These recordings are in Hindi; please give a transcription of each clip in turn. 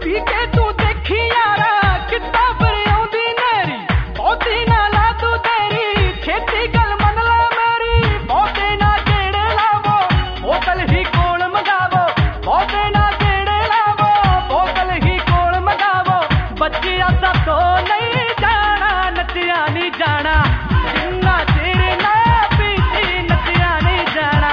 पी के तू देखी यारा कितना फिर आउंदी नेरी बहुती ना ला तू तेरी खेती गल मन ला मेरी बहुते ना गेड़े लावो बोतल ही कोल मंगावो बहुते ना गेड़े लावो बोतल ही कोल मंगावो बच्चिया सा तो नहीं जाना नचिया नहीं जाना जिन्ना चिर ना पीती नचिया नहीं जाना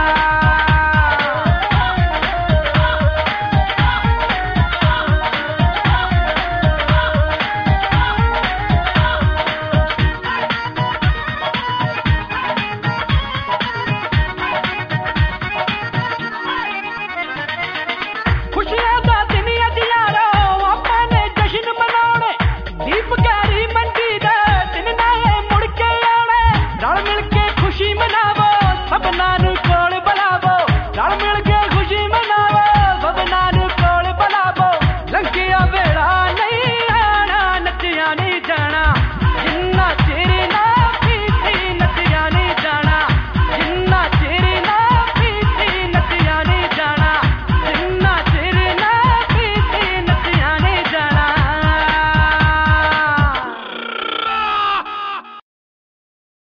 खुशियां दा दिन अज यारो आपां ने जश्न मनाउणे दीप गैरी मंडी दे दिन नाले मुड़ के आउणे रल मिल के खुशी मनावो सबना नू कोल बुलावो रल मिल के खुशी मनावो सबना नू कोल बुलावो लंघिया वेला नहीं आना नचिया नहीं जाना जिन्ना चिर ना पीती नचिया नहीं जाना जिन्ना चिर ना पीती नचिया नहीं जाना जिन्ना चिर ना पीती नचिया नहीं जाना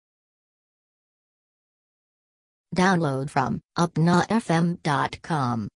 Download from upnafm.com.